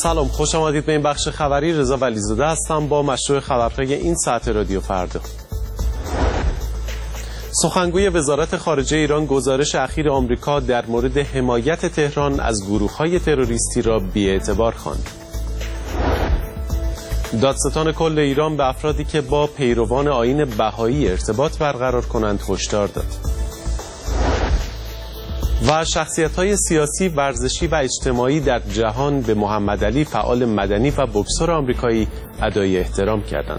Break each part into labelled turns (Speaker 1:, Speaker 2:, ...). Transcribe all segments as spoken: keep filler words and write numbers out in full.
Speaker 1: سلام، خوش آمدید به این بخش خبری. رضا ولیزاده هستم با مشروع خبرهای این ساعت رادیو فردا. سخنگوی وزارت خارجه ایران گزارش اخیر آمریکا در مورد حمایت تهران از گروه‌های تروریستی را بی‌اعتبار خواند. دادستان کل ایران به افرادی که با پیروان آیین بهایی ارتباط برقرار کنند هشدار داد. و شخصیت‌های سیاسی، ورزشی و اجتماعی در جهان به محمد علی فعال مدنی و بوکسور آمریکایی ادای احترام کردند.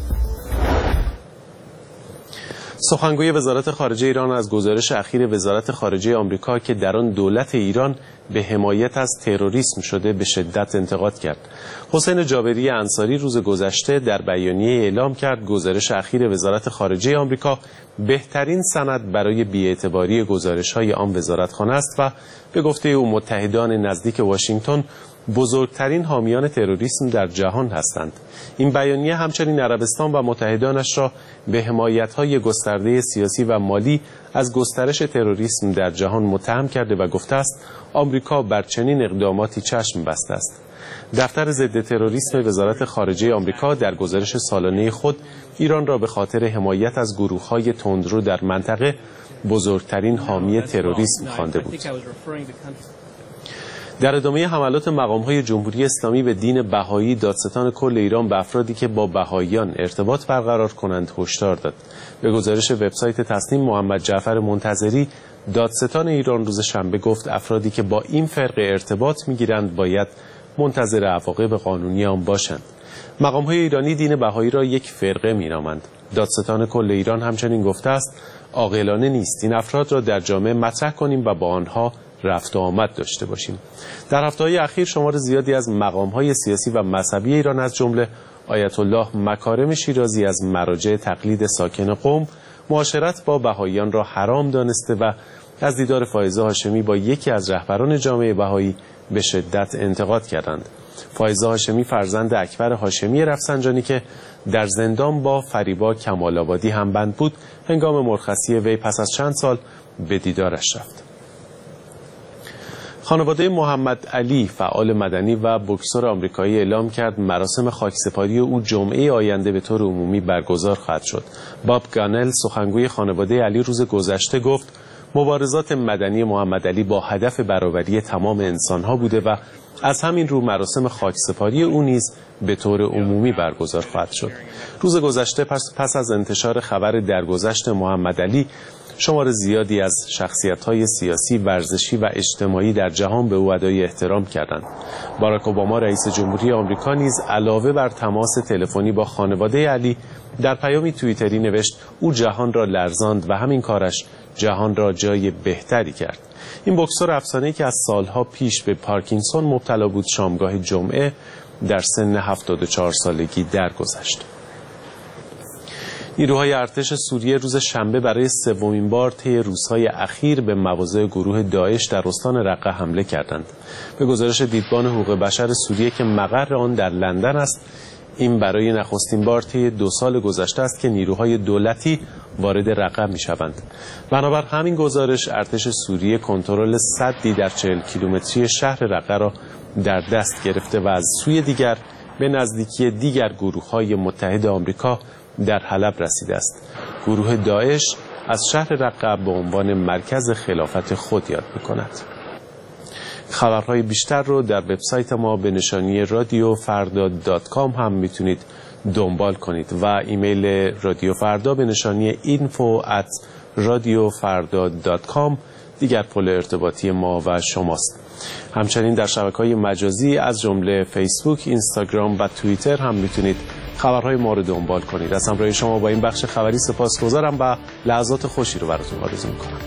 Speaker 1: سخنگوی وزارت خارجه ایران از گزارش اخیر وزارت خارجه آمریکا که در آن دولت ایران به حمایت از تروریسم شده به شدت انتقاد کرد. حسین جابری انصاری روز گذشته در بیانیه اعلام کرد گزارش اخیر وزارت خارجه آمریکا بهترین سند برای بی‌اعتباری گزارش‌های آن وزارتخانه است و به گفته او متحدان نزدیک واشنگتن بزرگترین حامیان تروریسم در جهان هستند. این بیانیه همچنین عربستان و متحدانش را به حمایت‌های گسترده سیاسی و مالی از گسترش تروریسم در جهان متهم کرده و گفته است آمریکا بر چنین اقداماتی چشم بسته است. دفتر ضد تروریسم وزارت خارجه آمریکا در گزارش سالانه خود ایران را به خاطر حمایت از گروه‌های تندرو در منطقه بزرگترین حامی تروریسم خوانده بود. در ادامه حملات مقام‌های جمهوری اسلامی به دین بهایی، دادستان کل ایران به افرادی که با بهاییان ارتباط برقرار کنند هشدار داد. به گزارش وبسایت تصنیم محمد جعفر منتظری، دادستان ایران روز شنبه گفت افرادی که با این فرقه ارتباط می‌گیرند باید منتظر عواقب قانونی آن باشند. مقام‌های ایرانی دین بهایی را یک فرقه می‌نامند. دادستان کل ایران همچنین گفته است عاقلانه نیست این افراد را در جامعه مطرح کنیم و با آنها رفت و آمد داشته باشیم. در هفته‌های اخیر شمار زیادی از مقام‌های سیاسی و مذهبی ایران از جمله آیت الله مکارم شیرازی از مراجع تقلید ساکن قم معاشرت با بهاییان را حرام دانسته و از دیدار فائزه هاشمی با یکی از رهبران جامعه بهایی به شدت انتقاد کردند. فائزه هاشمی فرزند اکبر هاشمی رفسنجانی که در زندان با فریبا کمال‌آبادی همبند بود، هنگام مرخصی وی پس از چند سال به دیدارش رفت. خانواده محمد علی فعال مدنی و بوکسور آمریکایی اعلام کرد مراسم خاکسپاری او جمعه آینده به طور عمومی برگزار خواهد شد. باب گانل سخنگوی خانواده علی روز گذشته گفت مبارزات مدنی محمد علی با هدف برابری تمام انسانها بوده و از همین رو مراسم خاکسپاری او نیز به طور عمومی برگزار خواهد شد. روز گذشته پس, پس از انتشار خبر درگذشت محمد علی، شمار زیادی از شخصیت‌های سیاسی، ورزشی و اجتماعی در جهان به او ادای احترام کردند. باراک اوباما رئیس جمهوری آمریکا نیز علاوه بر تماس تلفنی با خانواده علی در پیامی توییتری نوشت او جهان را لرزاند و همین کارش جهان را جای بهتری کرد. این بوکسور افسانه‌ای که از سالها پیش به پارکینسون مبتلا بود شامگاه جمعه در سن هفتاد و چهار سالگی درگذشت. نیروهای ارتش سوریه روز شنبه برای سومین بار طی روزهای اخیر به مواضع گروه داعش در استان رقه حمله کردند. به گزارش دیدبان حقوق بشر سوریه که مقر آن در لندن است، این برای نخستین بار طی دو سال گذشته است که نیروهای دولتی وارد رقه می‌شوند. بنابر همین گزارش ارتش سوریه کنترل سدی در چهل کیلومتری شهر رقه را در دست گرفته و از سوی دیگر به نزدیکی دیگر گروه‌های متحد آمریکا در حلب رسیده است. گروه داعش از شهر رقه به عنوان مرکز خلافت خود یاد می‌کند. خبرهای بیشتر رو در وبسایت ما به نشانی رادیو فردا دات کام هم میتونید دنبال کنید و ایمیل رادیو فردا به نشانی اینفو ات رادیو فردا دات کام دیگر پل ارتباطی ما و شماست. همچنین در شبکه‌های مجازی از جمله فیسبوک، اینستاگرام و توییتر هم میتونید خبرهای ما رو دنبال کنید. از همراهی شما با این بخش خبری سپاسگزارم و لحظات خوشی رو براتون آرزو می‌کنم.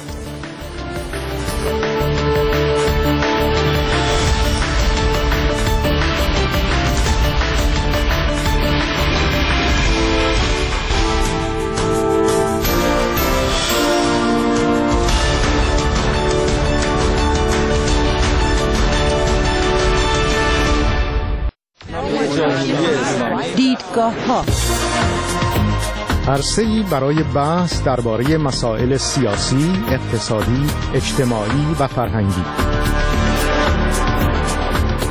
Speaker 2: دیدگاه‌ها
Speaker 3: عرصه‌ای برای بحث درباره مسائل سیاسی، اقتصادی، اجتماعی و فرهنگی.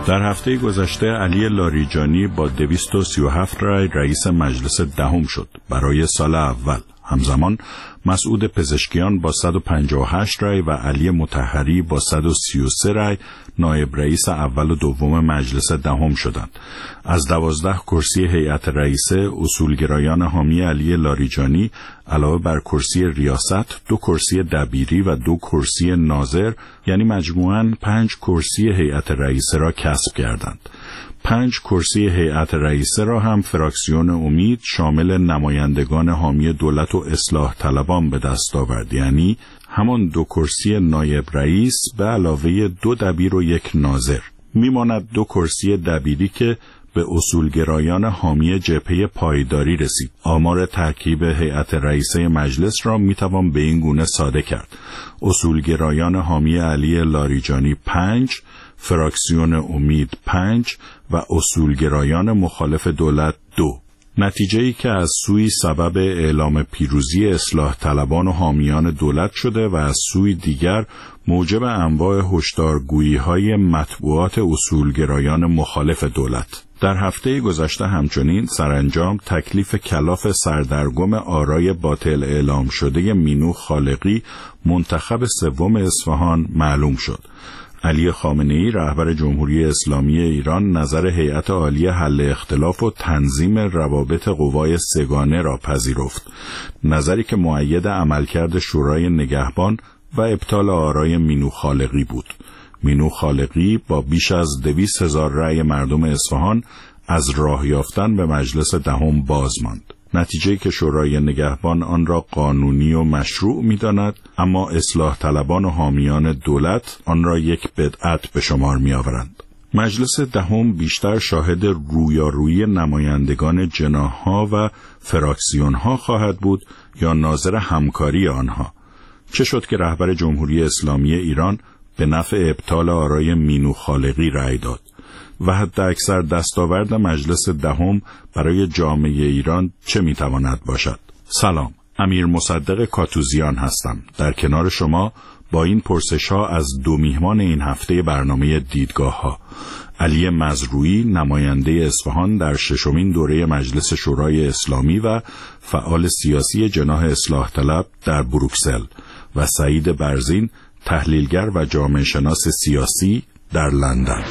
Speaker 2: در هفته گذشته علی لاریجانی با دویست و سی و هفت رای رئیس مجلس دهم شد برای سال اول. همزمان مسعود پزشکیان با صد و پنجاه و هشت رای و علی مطهری با صد و سی و سه رای نایب رئیس اول و دوم مجلس دهم شدند. از دوازده کرسی هیئت رئیسه اصولگرایان حامی علی لاریجانی علاوه بر کرسی ریاست دو کرسی دبیری و دو کرسی ناظر، یعنی مجموعاً پنج کرسی هیئت رئیسه را کسب کردند. پنج کرسی هیئت رئیسه را هم فراکسیون امید شامل نمایندگان حامی دولت و اصلاح طلبان به دست آورد، یعنی همان دو کرسی نایب رئیس به علاوه دو دبیر و یک ناظر. میماند دو کرسی دبیری که به اصولگرایان حامی جبهه پایداری رسید. آمار ترکیب هیئت رئیسه مجلس را میتوان به این گونه ساده کرد: اصولگرایان حامی علی لاریجانی پنج، فراکسیون امید پنج و اصولگرایان مخالف دولت دو. نتیجه‌ای که از سوی سبب اعلام پیروزی اصلاح طلبان و حامیان دولت شده و از سوی دیگر موجب انواع هشدارگویی‌های مطبوعات اصولگرایان مخالف دولت. در هفته گذشته همچنین سرانجام تکلیف کلاف سردرگم آرای باطل اعلام شده مینو خالقی منتخب سوم اصفهان معلوم شد. علی خامنه‌ای رهبر جمهوری اسلامی ایران نظر هیئت عالی حل اختلاف و تنظیم روابط قوای سگانه را پذیرفت، نظری که مؤید عملکرد شورای نگهبان و ابطال آرای مینو خالقی بود. مینو خالقی با بیش از دویست هزار رأی مردم اصفهان از راه یافتن به مجلس دهم باز ماند. نتیجه‌ای که شورای نگهبان آن را قانونی و مشروع می‌داند، اما اصلاح طلبان و حامیان دولت آن را یک بدعت به شمار می‌آورند. مجلس دهم بیشتر شاهد رویارویی نمایندگان جناح‌ها و فراکسیون‌ها خواهد بود یا ناظر همکاری آنها. چه شد که رهبر جمهوری اسلامی ایران به نفع ابطال آرای مینو خالقی رأی داد و حد اکثر دستاورد مجلس دهم برای جامعه ایران چه میتواند باشد؟ سلام، امیر مصدق کاتوزیان هستم. در کنار شما با این پرسش ها از دو میهمان این هفته برنامه دیدگاه ها: علی مزروعی، نماینده اصفهان در ششمین دوره مجلس شورای اسلامی و فعال سیاسی جناح اصلاح طلب در بروکسل، و سعید برزین، تحلیلگر و جامعه شناس سیاسی در لندن.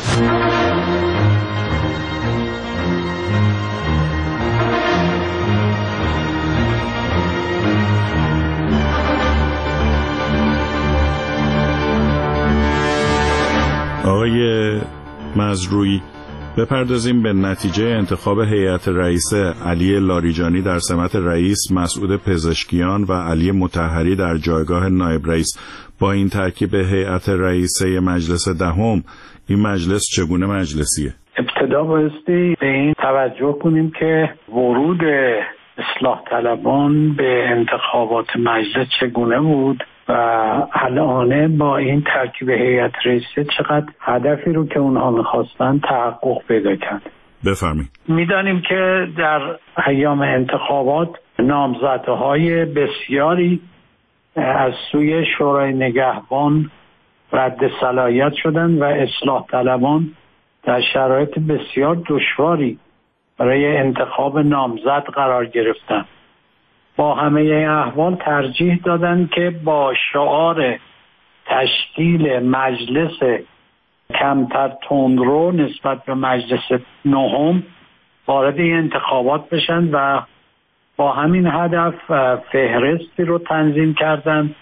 Speaker 2: آقای مزروعی، بپردازیم به نتیجه انتخاب هیئت رئیسه: علی لاریجانی در سمت رئیس، مسعود پزشکیان و علی مطهری در جایگاه نایب رئیس. با این ترکیب هیئت رئیسه مجلس دهم، این مجلس چگونه مجلسیه؟
Speaker 4: ابتدا بایستی به این توجه کنیم که ورود اصلاح طلبان به انتخابات مجلس چگونه بود و الان با این ترکیب هیئت رئیسه چقدر هدفی رو که اونها می‌خواستن تحقق پیدا کرد.
Speaker 2: بفرمایید.
Speaker 4: می‌دانیم که در ایام انتخابات نامزدهای بسیاری از سوی شورای نگهبان رد صلاحیت شدند و اصلاح طلبان در شرایط بسیار دشواری برای انتخاب نامزد قرار گرفتند. با همه این احوال ترجیح دادند که با شعار تشکیل مجلس کمتر تندرو نسبت به مجلس نهم وارد این انتخابات بشن و با همین هدف فهرستی رو تنظیم کردند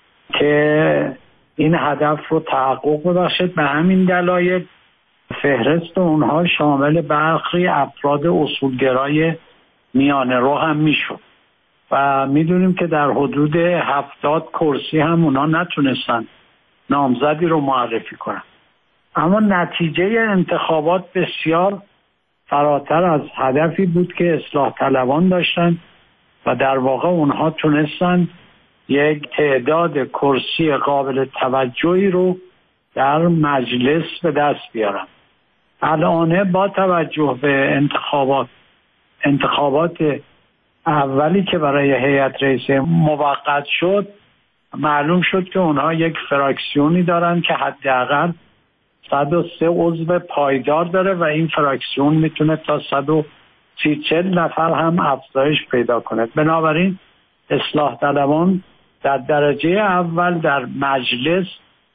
Speaker 4: که این هدف رو تحقق ببخشد. به همین دلایل فهرست اونها شامل برخی افراد اصولگرای میانه رو هم میشد و میدونیم که در حدود هفتاد کرسی هم اونا نتونستن نامزدی رو معرفی کنن. اما نتیجه انتخابات بسیار فراتر از هدفی بود که اصلاح طلبان داشتن و در واقع اونها تونستن یک تعداد کرسی قابل توجهی رو در مجلس به دست بیارن. الان با توجه به انتخابات انتخابات اولی که برای هیئت رئیسه موقت شد، معلوم شد که اونها یک فراکسیونی دارن که حداقل صد و سه عضو پایدار داره و این فراکسیون میتونه تا صد و سی چهل نفر هم افزایش پیدا کنه. بنابراین اصلاح طلبان در درجه اول در مجلس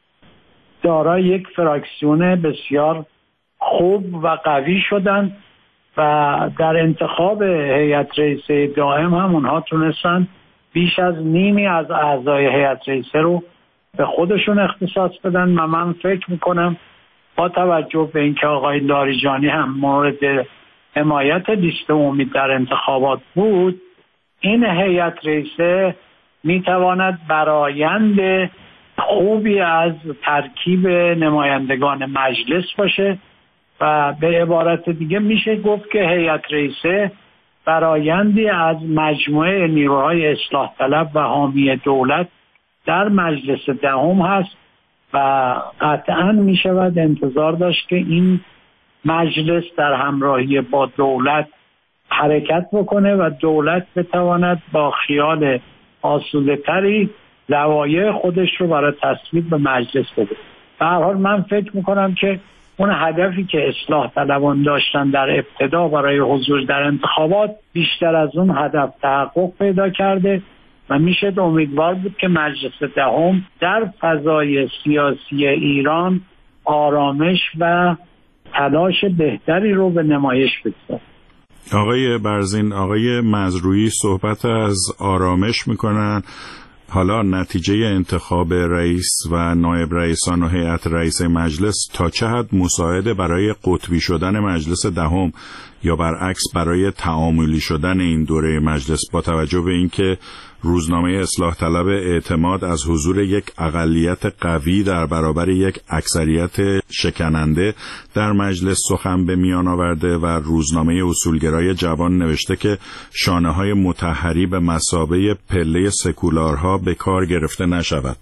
Speaker 4: دارای یک فراکسیون بسیار خوب و قوی شدن و در انتخاب هیئت رئیسه دائم هم اونها تونستن بیش از نیمی از اعضای هیئت رئیسه رو به خودشون اختصاص بدن و من فکر میکنم با توجه به اینکه آقای لاریجانی هم مورد حمایت لیست امید در انتخابات بود، این هیئت رئیسه میتواند برآیند خوبی از ترکیب نمایندگان مجلس باشه و به عبارت دیگه میشه گفت که هیئت رئیسه برآیندی از مجموعه نیروهای اصلاح طلب و حامی دولت در مجلس دهم هست و قطعا میشود انتظار داشت که این مجلس در همراهی با دولت حرکت بکنه و دولت بتواند با خیال آسوده تری لوایح خودش رو برای تصویب به مجلس بده. به هر حال من فکر میکنم که اون هدفی که اصلاح طلبان داشتن در ابتدا برای حضور در انتخابات بیشتر از اون هدف تحقق پیدا کرده و میشه امیدوار بود که مجلس دهم در فضای سیاسی ایران آرامش و تلاش بهتری رو به نمایش بگذاره.
Speaker 2: آقای برزین، آقای مزروعی صحبت از آرامش میکنن. حالا نتیجه انتخاب رئیس و نایب رئیسان و هیئت رئیسه مجلس تا چه حد مساعده برای قطبی شدن مجلس دهم یا برعکس برای تعاملی شدن این دوره مجلس، با توجه به اینکه روزنامه اصلاح طلب اعتماد از حضور یک اقلیت قوی در برابر یک اکثریت شکننده در مجلس سخن به میان آورده و روزنامه اصولگرای جوان نوشته که شانه‌های مطهری به مثابه پله سکولارها به کار گرفته نشود.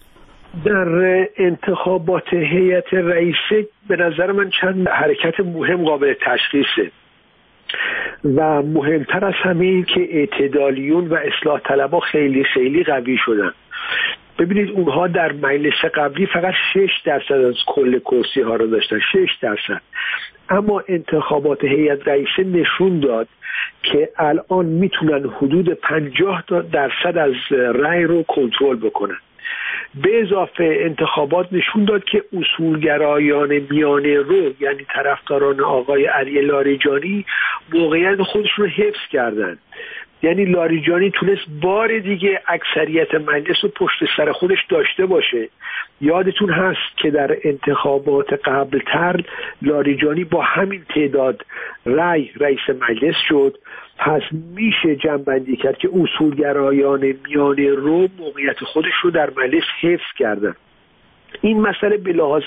Speaker 5: در انتخابات هیئت رئیسه به نظر من چند حرکت مهم قابل تشخیصه و مهمتر از همه این که اعتدالیون و اصلاح طلبها خیلی خیلی قوی شدن. ببینید اونها در مجلس قبلی فقط شش درصد از کل کرسی ها رو داشتن، شش درصد. اما انتخابات هیئت رئیسه نشون داد که الان میتونن حدود پنجاه درصد از رأی رو کنترل بکنن. به اضافه انتخابات نشون داد که اصولگرایان میانه رو، یعنی طرفداران آقای علی لاریجانی، موقعیت خودشون رو حفظ کردن. یعنی لاریجانی تونست بار دیگه اکثریت مجلس رو پشت سر خودش داشته باشه. یادتون هست که در انتخابات قبلتر لاریجانی با همین تعداد رأی رئیس مجلس شد. پس میشه جمع‌بندی کرد که اصولگرایان میانه رو موقعیت خودش رو در مجلس حفظ کردن. این مسئله به لحاظ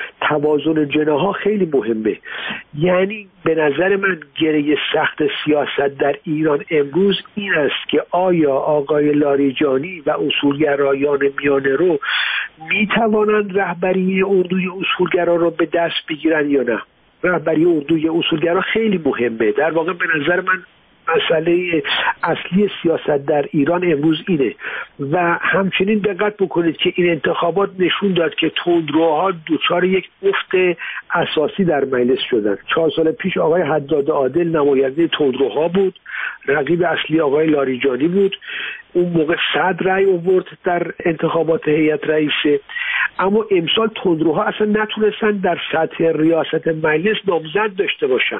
Speaker 5: توازن جناح‌ها خیلی مهمه. یعنی به نظر من گره سخت سیاست در ایران امروز این است که آیا آقای لاریجانی و اصولگرایان میانه رو میتوانند رهبری اردوی اصولگرا رو به دست بگیرن یا نه؟ رهبری اردوی اصولگرا خیلی مهمه. در واقع به نظر من مسئله اصلی سیاست در ایران امروز اینه و همچنین دقت بکنید که این انتخابات نشون داد که تندروها دوچار یک افت اساسی در مجلس شدن. چهار سال پیش آقای حداد عادل نماینده تندروها بود، رقیب اصلی آقای لاریجانی بود. اون موقع صد رأی آورد در انتخابات هیئت رئیسه، اما امسال تندروها اصلا نتونستن در سطح ریاست مجلس نامزد داشته باشن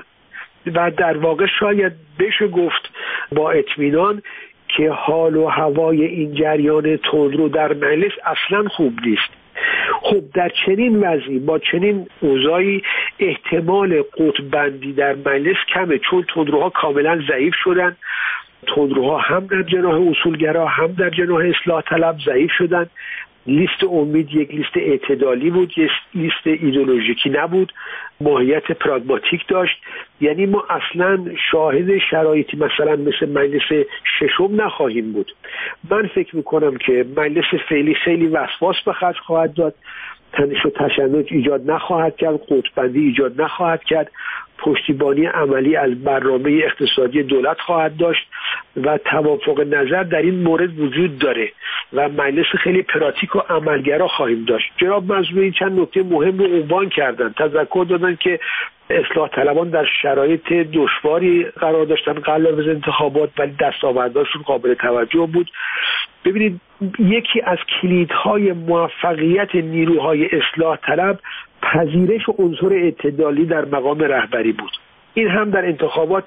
Speaker 5: و در واقع شاید بشه گفت با اطمینان که حال و هوای این جریان تندرو در مجلس اصلا خوب نیست. خب در چنین وضعی با چنین اوضاعی احتمال قطب بندی در مجلس کمه، چون تندروها کاملا ضعیف شدن. تندروها هم در جناح اصولگرا هم در جناح اصلاح طلب ضعیف شدن. لیست امید یک لیست اعتدالی بود، یک لیست ایدئولوژیکی نبود، ماهیت پراگماتیک داشت. یعنی ما اصلا شاهد شرایطی مثلا مثل مجلس ششم نخواهیم بود. من فکر میکنم که مجلس فعلی خیلی وسواس به خرج خواهد داد، تنش و تشنج ایجاد نخواهد کرد، قطب‌بندی ایجاد نخواهد کرد، پشتیبانی عملی از برنامه اقتصادی دولت خواهد داشت و توافق نظر در این مورد وجود داره. و مجلس خیلی پراتیک و عملگرا خواهیم داشت. جناب مزروعی چند نکته مهم رو عنوان کردن، تذکر دادن که اصلاح طلبان در شرایط دشواری قرار داشتن قبل از انتخابات ولی دستاوردهاشون قابل توجه بود. ببینید یکی از کلیدهای موفقیت نیروهای اصلاح طلب پذیرش عنصر اعتدالی در مقام رهبری بود. این هم در انتخابات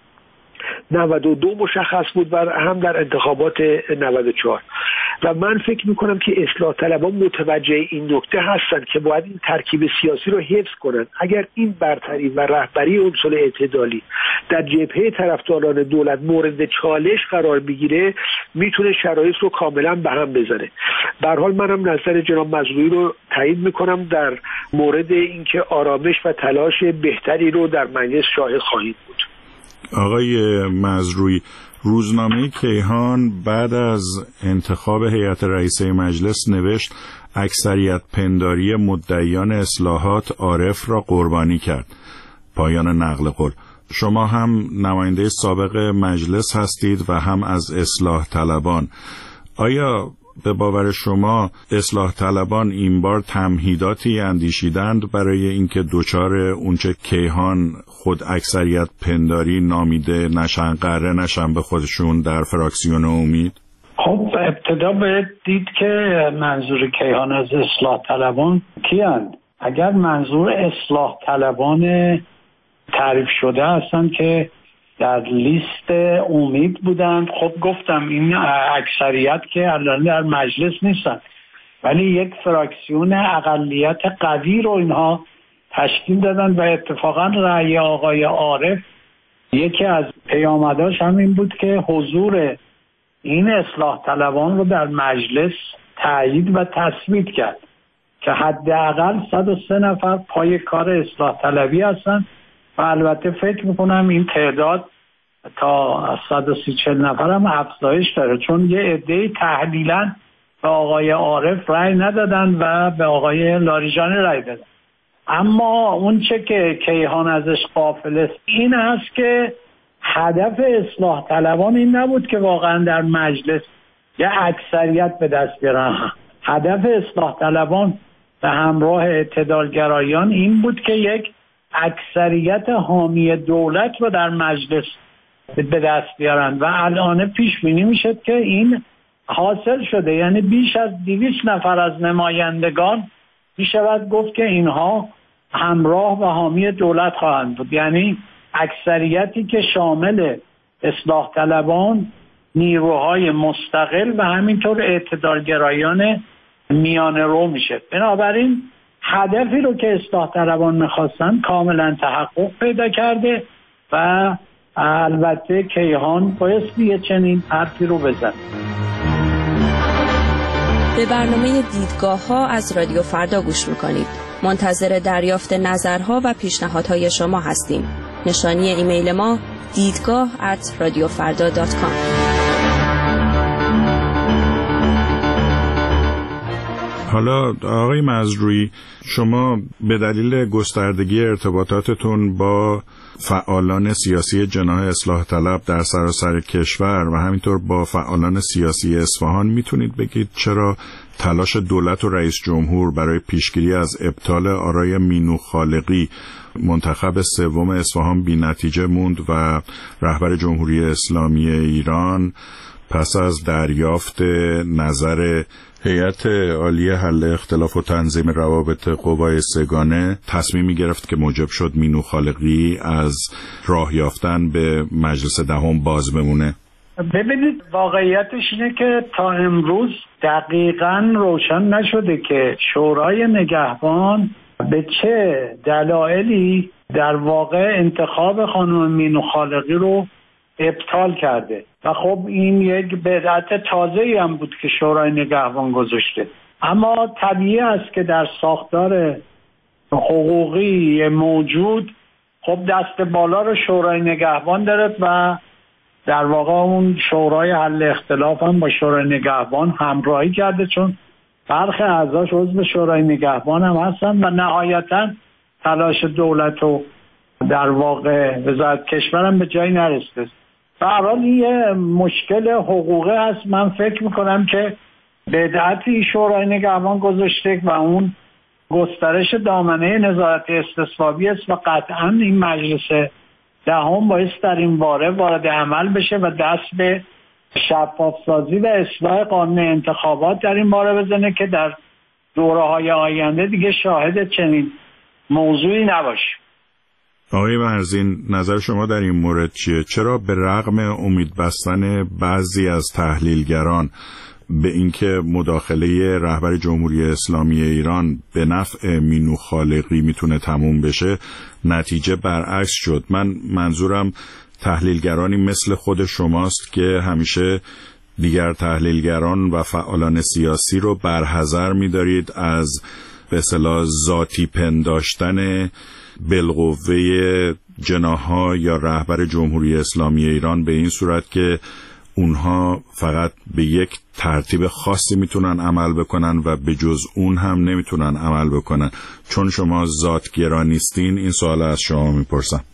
Speaker 5: نود و دو مشخص بود و هم در انتخابات نود و چهار و من فکر میکنم که اصلاح طلبان متوجه این نکته هستند که باید این ترکیب سیاسی رو حفظ کنند. اگر این برتری و رهبری عنصر اعتدالی در جبهه طرفداران دولت مورد چالش قرار بگیره میتونه شرایط رو کاملا به هم بزنه. به هر حال منم نظر جناب مزروعی رو تایید میکنم در مورد اینکه آرامش و تلاش بهتری رو در مجلس شاهد خواهید بود.
Speaker 2: آقای مزروعی، روزنامه کیهان بعد از انتخاب هیئت رئیسه مجلس نوشت اکثریت پنداری مدعیان اصلاحات عارف را قربانی کرد. پایان نقل قول. شما هم نماینده سابق مجلس هستید و هم از اصلاح طلبان. آیا به باور شما اصلاح طلبان این بار تمهیداتی اندیشیدند برای اینکه دوچار اونچه کیهان خود اکثریت پنداری نامیده نشن، قره نشن به خودشون در فراکسیون امید؟
Speaker 4: خب ابتدا باید دید که منظور کیهان از اصلاح طلبان کیند. اگر منظور اصلاح طلبان تعریف شده هستند که در لیست امید بودند، خب گفتم این اکثریت که الان در مجلس نیستند ولی یک فراکسیون اقلیت قوی رو اینها تشکیل دادن و اتفاقا رأی آقای عارف یکی از پیامداش هم این بود که حضور این اصلاح طلبان رو در مجلس تایید و تثبیت کرد که حداقل صد و سه نفر پای کار اصلاح طلبی هستن و البته فکر میکنم این تعداد تا صد و سی چهل نفر هم افزایش داره، چون یه عده تحلیلاً به آقای عارف رأی ندادن و به آقای لاریجانی رأی دادن. اما اون چه که کیهان ازش غافل است این است که هدف اصلاح طلبان این نبود که واقعا در مجلس یه اکثریت به دست بیارن. هدف اصلاح طلبان به همراه اعتدالگرایان این بود که یک اکثریت حامی دولت رو در مجلس به دست بیارن و الان پیش بینی میشد که این حاصل شده. یعنی بیش از دویست نفر از نمایندگان میشود گفت که اینها همراه و حامی دولت خواهند بود. یعنی اکثریتی که شامل اصلاح طلبان، نیروهای مستقل و همینطور اعتدالگرایان میانه رو میشه. بنابراین هدفی رو که اصلاح طلبان میخواستن کاملا تحقق پیدا کرده و البته کیهان بایستی یه چنین حرفی رو بزن.
Speaker 6: به برنامه دیدگاه ها از رادیو فردا گوش میکنید. منتظر دریافت نظرها و پیشنهادهای شما هستیم. نشانی ایمیل ما دیدگاه ات رادیو فردا دات کام.
Speaker 2: حالا آقای مزروعی، شما به دلیل گستردگی ارتباطاتتون با فعالان سیاسی جناح اصلاح طلب در سراسر کشور و همینطور با فعالان سیاسی اصفهان میتونید بگید چرا تلاش دولت و رئیس جمهور برای پیشگیری از ابطال آرای مینو خالقی منتخب سوم اصفهان بی نتیجه موند و رهبر جمهوری اسلامی ایران پس از دریافت نظر هیئت عالیه حل اختلاف و تنظیم روابط قوای سگانه تصمیمی گرفت که موجب شد مینو خالقی از راه یافتن به مجلس دهم باز بمونه؟
Speaker 4: ببینید واقعیتش اینه که تا امروز دقیقاً روشن نشده که شورای نگهبان به چه دلایلی در واقع انتخاب خانم مینو خالقی رو ابطال کرده و خب این یک بدعت تازه‌ای هم بود که شورای نگهبان گذاشته. اما طبیعی است که در ساختار حقوقی موجود خب دست بالا رو شورای نگهبان دارد و در واقع اون شورای حل اختلاف هم با شورای نگهبان همراهی کرده، چون برخی اعضاش عضو شورای نگهبان هم هستن و نهایتاً تلاش دولت و در واقع وزارت کشور هم به جایی نرسیده. به هر حال یه مشکل حقوقی هست. من فکر میکنم که بدعتی شورای نگهبان گذاشته و اون گسترش دامنه نظارت استصوابی است و قطعا این مجلس دهم باید در این باره وارد عمل بشه و دست به شفاف سازی و اصلاح قانون انتخابات در این باره بزنه که در دوره‌های آینده دیگه شاهد چنین موضوعی نباشه.
Speaker 2: آقای برزین، نظر شما در این مورد چیه؟ چرا به رغم امید بستن بعضی از تحلیلگران به اینکه مداخله رهبر جمهوری اسلامی ایران به نفع مینو خالقی میتونه تموم بشه، نتیجه برعکس شد؟ من منظورم تحلیلگرانی مثل خود شماست که همیشه دیگر تحلیلگران و فعالان سیاسی رو برحذر می‌دارید از به اصطلاح ذاتی پنداشتن بالقوه جناح‌ها یا رهبر جمهوری اسلامی ایران به این صورت که اونها فقط به یک ترتیب خاصی میتونن عمل بکنن و به جز اون هم نمیتونن عمل بکنن. چون شما ذات‌گرا نیستین، این سوال از شما میپرسم.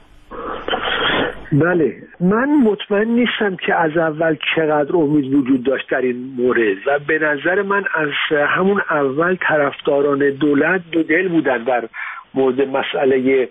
Speaker 5: بله، من مطمئن نیستم که از اول چقدر امید وجود داشت در این مورد و به نظر من از همون اول طرفداران دولت دو دل بودن در مورد مسئله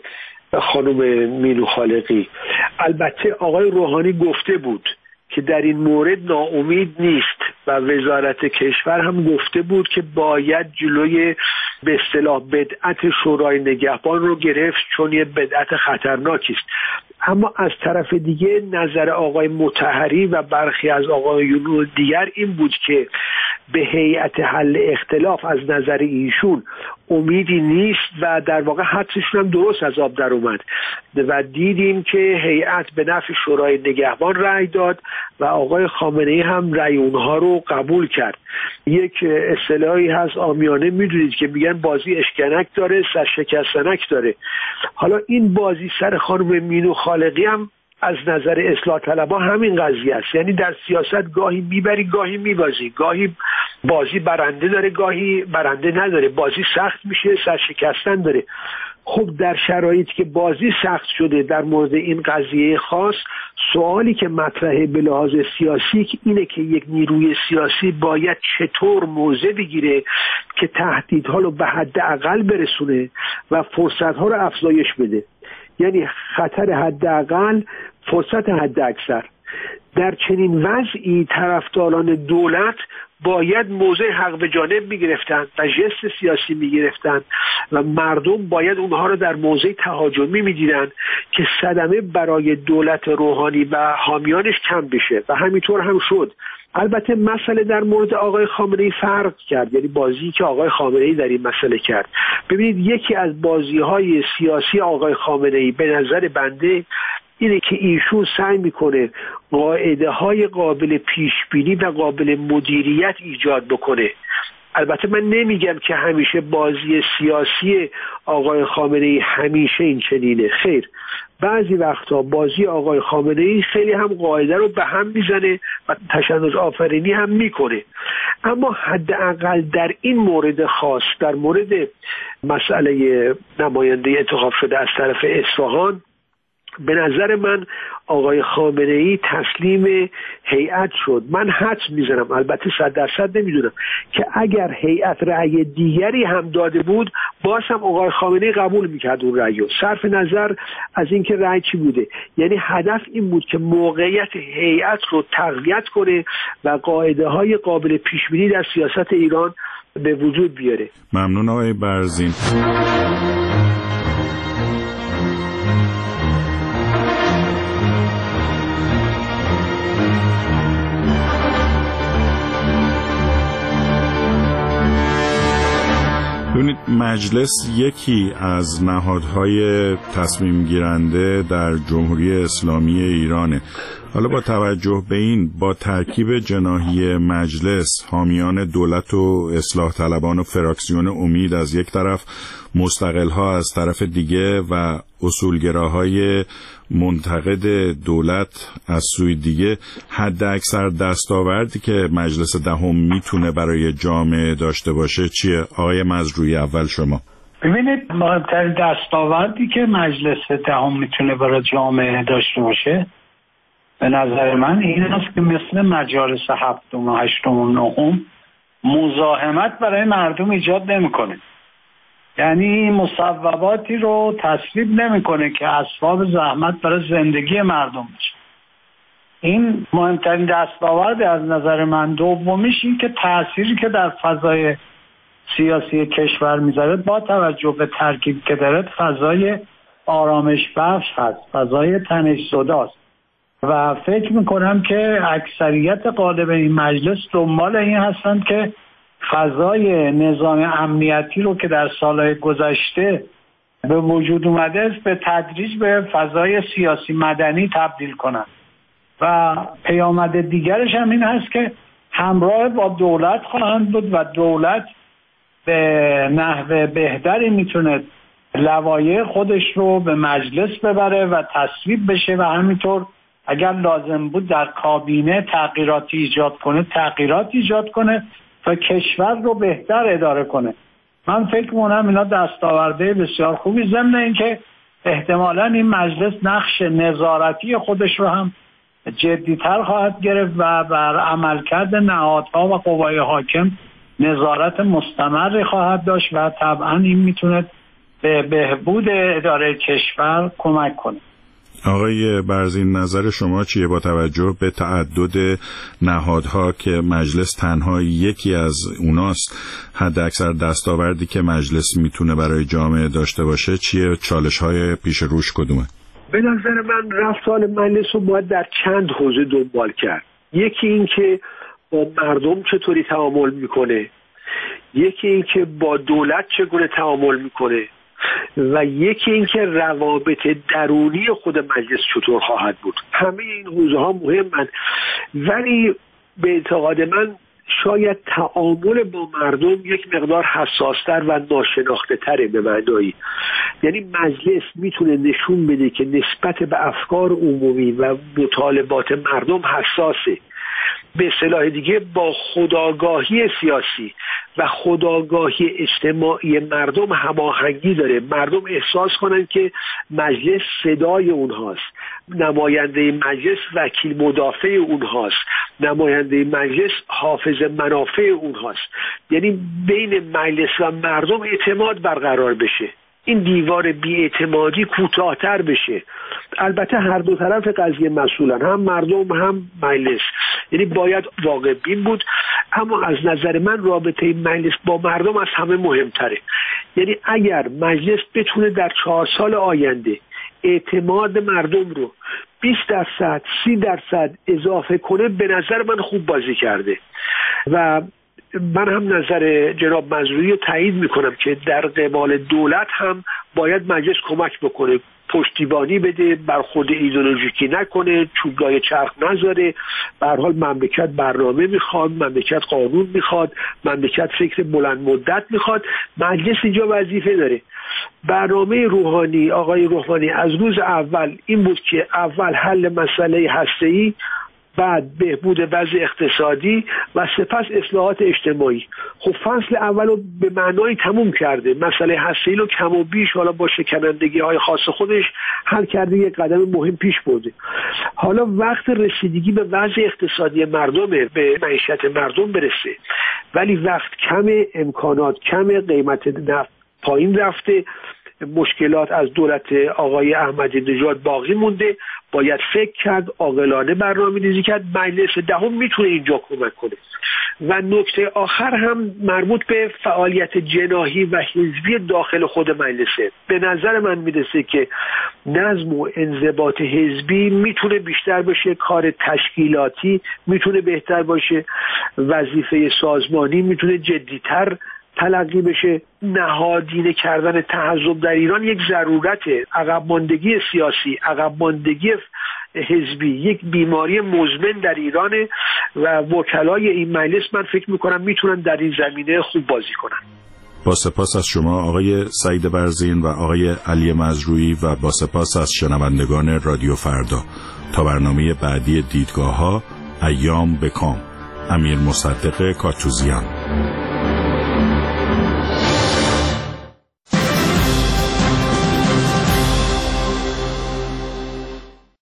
Speaker 5: خانم مینو خالقی. البته آقای روحانی گفته بود که در این مورد ناامید نیست و وزارت کشور هم گفته بود که باید جلوی به اصطلاح بدعت شورای نگهبان رو گرفت چون یه بدعت خطرناکی است. اما از طرف دیگه نظر آقای مطهری و برخی از آقایون دیگر این بود که به هیئت حل اختلاف از نظر ایشون امیدی نیست و در واقع حدسشون هم درست از آب در اومد و دیدیم که هیئت به نفع شورای نگهبان رأی داد و آقای خامنه‌ای هم رأی اونها رو قبول کرد. یک اصطلاحی هست عامیانه میدونید که میگن بازی اشکنک داره سر شکستنک داره. حالا این بازی سر خانم مینو خالقی هم از نظر اصلاح طلبها همین قضیه است. یعنی در سیاست گاهی میبری گاهی میبازی، گاهی بازی برنده داره گاهی برنده نداره، بازی سخت میشه سرشکستن داره. خب در شرایطی که بازی سخت شده در مورد این قضیه خاص، سوالی که مطرحه به لحاظ سیاسی اینه که یک نیروی سیاسی باید چطور موضع بگیره که تهدیدها رو به حد اقل برسونه و فرصتها رو افزایش بده. یعنی خطر حداقل فرصت حد اکثر. در چنین وضعی طرفداران دولت باید موضع حق به جانب میگرفتن و ژست سیاسی میگرفتن و مردم باید اونها رو در موضع تهاجمی میدیدن که صدمه برای دولت روحانی و حامیانش کم بشه و همینطور هم شد. البته مسئله در مورد آقای خامنه‌ای فرق کرد، یعنی بازی که آقای خامنه‌ای در این مسئله کرد. ببینید یکی از بازی‌های سیاسی آقای خامنه‌ای به نظر بنده اینه که ایشون سعی میکنه قاعده‌های قابل پیشبینی و قابل مدیریت ایجاد بکنه. البته من نمیگم که همیشه بازی سیاسی آقای خامنه‌ای همیشه این چنینه، خیر، بعضی وقتا بازی آقای خامنه‌ای خیلی هم قاعده رو به هم میزنه و تشنج آفرینی هم میکنه. اما حداقل در این مورد خاص، در مورد مسئله نماینده انتخاب شده از طرف اصفهان، به نظر من آقای خامنه‌ای تسلیم هیئت شد. من حدس میزنم، البته صد درصد نمیدونم، که اگر هیئت رأی دیگری هم داده بود باز هم آقای خامنه‌ای قبول میکرد اون رأی رو، صرف نظر از اینکه رأی چی بوده. یعنی هدف این بود که موقعیت هیئت رو تقویت کنه و قاعده های قابل پیش بینی در سیاست ایران به وجود بیاره.
Speaker 2: ممنون آقای برزین. ببینید، مجلس یکی از نهادهای تصمیم گیرنده در جمهوری اسلامی ایرانه. حالا با توجه به این، با ترکیب جناحی مجلس، حامیان دولت و اصلاح طلبان و فراکسیون امید از یک طرف، مستقلها از طرف دیگه و اصولگراهای منتقد دولت از سوی دیگه، حد اکثر دستاوردی که مجلس دهم میتونه برای جامعه داشته باشه چیه؟ آقای مزروعی، اول شما.
Speaker 4: ببینید، مهمترین دستاوردی که مجلس دهم میتونه برای جامعه داشته باشه به نظر من این است که مثل مجالس هفتم و هشتم و نهم مزاحمت برای مردم ایجاد نمیکنه، یعنی مصوباتی رو تصویب نمیکنه که اسباب زحمت برای زندگی مردم بشه. این مهمترین دستاورد از نظر من. دومیش این که تأثیری که در فضای سیاسی کشور میذاره با توجه به ترکیب که داره فضای آرامش بخش هست، فضای تنش‌زداست و فکر میکنم که اکثریت غالب این مجلس دنبال این هستند که فضای نظام امنیتی رو که در سالهای گذشته به وجود اومده است به تدریج به فضای سیاسی مدنی تبدیل کنند و پیامد دیگرش هم این هست که همراه با دولت خواهند بود و دولت به نحو بهتری میتونه لوایح خودش رو به مجلس ببره و تصویب بشه و همینطور اگر لازم بود در کابینه تغییراتی ایجاد کنه تغییرات ایجاد کنه و کشور رو بهتر اداره کنه. من فکر می‌کنم اینا دستاورده بسیار خوبی، ضمن اینکه احتمالاً این مجلس نقش نظارتی خودش رو هم جدی‌تر خواهد گرفت و بر عملکرد نهادها و قوای حاکم نظارت مستمری خواهد داشت و طبعاً این میتونه به بهبود اداره کشور کمک کنه.
Speaker 2: آقای برزین، نظر شما چیه با توجه به تعدد نهادها که مجلس تنها یکی از اوناست؟ حد اکثر دستاوردی که مجلس میتونه برای جامعه داشته باشه چیه؟ چالش‌های پیش روش کدومه؟
Speaker 5: به نظر من رفتار مجلس رو باید در چند حوزه دنبال کرد. یکی این که با مردم چطوری تعامل میکنه، یکی این که با دولت چگونه تعامل میکنه و یکی این که روابط درونی خود مجلس چطور خواهد بود. همه این حوزه ها مهمند، ولی به اعتقاد من شاید تعامل با مردم یک مقدار حساستر و ناشناخته تره به معنایی. یعنی مجلس میتونه نشون بده که نسبت به افکار عمومی و مطالبات مردم حساسه. به اصطلاح دیگه با خودآگاهی سیاسی و خودآگاهی اجتماعی مردم هماهنگی داره. مردم احساس کنن که مجلس صدای اونهاست، نماینده مجلس وکیل مدافع اونهاست، نماینده مجلس حافظ منافع اونهاست. یعنی بین مجلس و مردم اعتماد برقرار بشه، این دیوار بی‌اعتمادی کوتاه‌تر بشه. البته هر دو طرف قضیه مسئولن، هم مردم هم مجلس، یعنی باید واقع بین بود. اما از نظر من رابطه مجلس با مردم از همه مهمتره. یعنی اگر مجلس بتونه در چهار سال آینده اعتماد مردم رو بیست درصد سی درصد اضافه کنه، به نظر من خوب بازی کرده. و من هم نظر جناب مزروعی رو تایید میکنم که در قبال دولت هم باید مجلس کمک بکنه، پشتیبانی بده، برخورد ایدئولوژیکی نکنه، چوبلای چرخ نذاره. به هر حال مملکت برنامه میخواد، مملکت قانون میخواد، مملکت فکر بلند مدت میخواد. مجلس اینجا وظیفه داره. برنامه روحانی آقای روحانی از روز اول این بود که اول حل مسئله هسته‌ای، بعد بهبود وضع اقتصادی و سپس اصلاحات اجتماعی. خب فصل اول رو به معنای تموم کرده، مسئله هسته‌ای رو کم و بیش حالا با شکنندگی های خاص خودش حل کرده، یک قدم مهم پیش برده. حالا وقت رسیدگی به وضع اقتصادی مردمه، به معیشت مردم برسه، ولی وقت کمه، امکانات کمه، قیمت نفت پایین رفته، مشکلات از دولت آقای احمدی نژاد باقی مونده. باید فکر کرد، عاقلانه برنامه‌ریزی کرد. مجلس دهم میتونه اینجا کمک کنه. و نکته آخر هم مربوط به فعالیت جناحی و حزبی داخل خود مجلسه. به نظر من میرسه که نظم و انضباط حزبی میتونه بیشتر بشه، کار تشکیلاتی میتونه بهتر باشه، وظیفه سازمانی میتونه جدیتر تلقی بشه. نهادینه کردن تحزب در ایران یک ضرورته. عقب ماندگی سیاسی، عقب ماندگی حزبی یک بیماری مزمن در ایرانه و وکلای این مجلس من فکر میکنم میتونن در این زمینه خوب بازی کنن.
Speaker 2: با سپاس از شما آقای سعید برزین و آقای علی مزروعی و با سپاس از شنوندگان رادیو فردا. تا برنامه بعدی دیدگاه‌ها، ایام به کام. امیر مصدق کاتوزیان.